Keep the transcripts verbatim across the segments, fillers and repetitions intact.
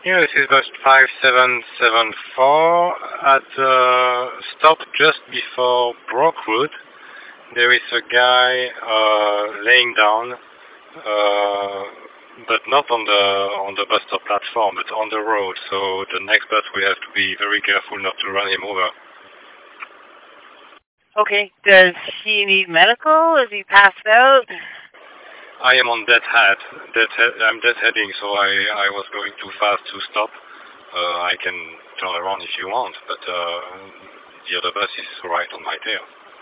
Yeah, this is bus five seven seven four. At the stop just before Brookwood, there is a guy uh, laying down, uh, but not on the on the bus stop platform, but on the road. So the next bus we have to be very careful not to run him over. Okay. Does he need medical? Is he passed out? I am on dead head. Dead head I'm dead heading, so I, I was going too fast to stop. Uh, I can turn around if you want, but uh, the other bus is right on my tail.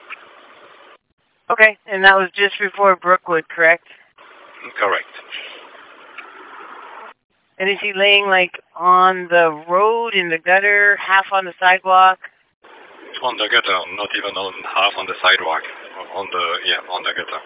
Okay, and that was just before Brookwood, correct? Correct. And is he laying, like, on the road, in the gutter, half on the sidewalk? On the gutter, not even on half on the sidewalk. On the, yeah, on the gutter.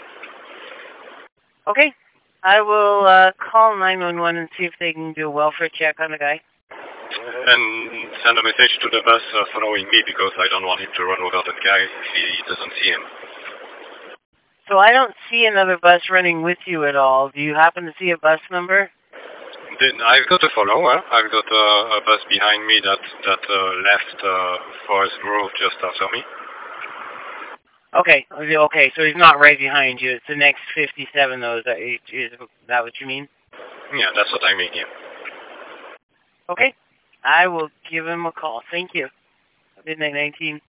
Okay. I will uh, call nine one one and see if they can do a welfare check on the guy. And send a message to the bus uh, following me, because I don't want him to run over that guy if he doesn't see him. So I don't see another bus running with you at all. Do you happen to see a bus number? Then I've got a follower. I've got a, a bus behind me that that uh, left uh, Forest Grove just after me. Okay, okay, so he's not right behind you. It's the next fifty-seven, though. Is that, is that what you mean? Yeah, that's what I mean, yeah. Okay, I will give him a call. Thank you. Midnight nineteen.